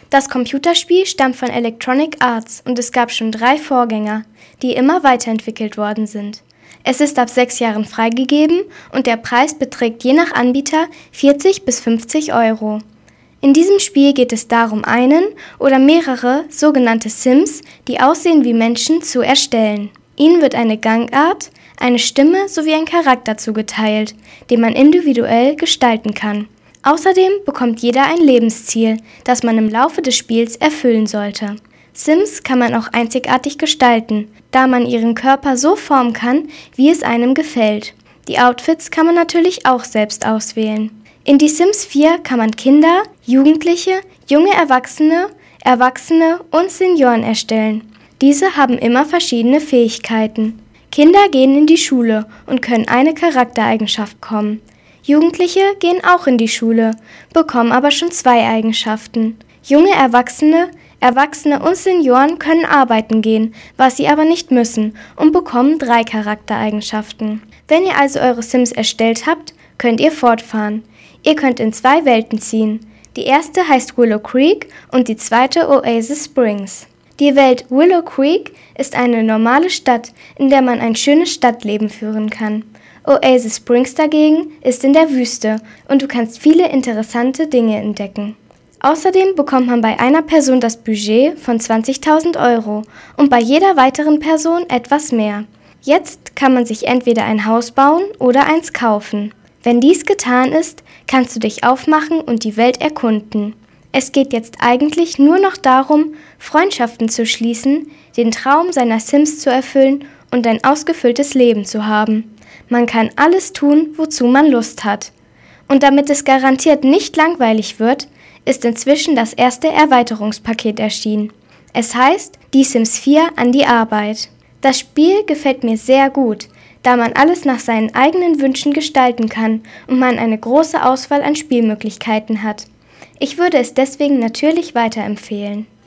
Das Computerspiel stammt von Electronic Arts und es gab schon 3 Vorgänger, die immer weiterentwickelt worden sind. Es ist ab 6 Jahren freigegeben und der Preis beträgt je nach Anbieter 40 bis 50 Euro. In diesem Spiel geht es darum, einen oder mehrere sogenannte Sims, die aussehen wie Menschen, zu erstellen. Ihnen wird eine Gangart, eine Stimme sowie ein Charakter zugeteilt, den man individuell gestalten kann. Außerdem bekommt jeder ein Lebensziel, das man im Laufe des Spiels erfüllen sollte. Sims kann man auch einzigartig gestalten, da man ihren Körper so formen kann, wie es einem gefällt. Die Outfits kann man natürlich auch selbst auswählen. In Die Sims 4 kann man Kinder, Jugendliche, junge Erwachsene, Erwachsene und Senioren erstellen. Diese haben immer verschiedene Fähigkeiten. Kinder gehen in die Schule und können eine Charaktereigenschaft bekommen. Jugendliche gehen auch in die Schule, bekommen aber schon 2 Eigenschaften. Junge Erwachsene, Erwachsene und Senioren können arbeiten gehen, was sie aber nicht müssen, und bekommen 3 Charaktereigenschaften. Wenn ihr also eure Sims erstellt habt, könnt ihr fortfahren. Ihr könnt in 2 Welten ziehen. Die erste heißt Willow Creek und die zweite Oasis Springs. Die Welt Willow Creek ist eine normale Stadt, in der man ein schönes Stadtleben führen kann. Oasis Springs dagegen ist in der Wüste und du kannst viele interessante Dinge entdecken. Außerdem bekommt man bei einer Person das Budget von 20.000 Euro und bei jeder weiteren Person etwas mehr. Jetzt kann man sich entweder ein Haus bauen oder eins kaufen. Wenn dies getan ist, kannst du dich aufmachen und die Welt erkunden. Es geht jetzt eigentlich nur noch darum, Freundschaften zu schließen, den Traum seiner Sims zu erfüllen und ein ausgefülltes Leben zu haben. Man kann alles tun, wozu man Lust hat. Und damit es garantiert nicht langweilig wird, ist inzwischen das erste Erweiterungspaket erschienen. Es heißt Die Sims 4 an die Arbeit. Das Spiel gefällt mir sehr gut, da man alles nach seinen eigenen Wünschen gestalten kann und man eine große Auswahl an Spielmöglichkeiten hat. Ich würde es deswegen natürlich weiterempfehlen.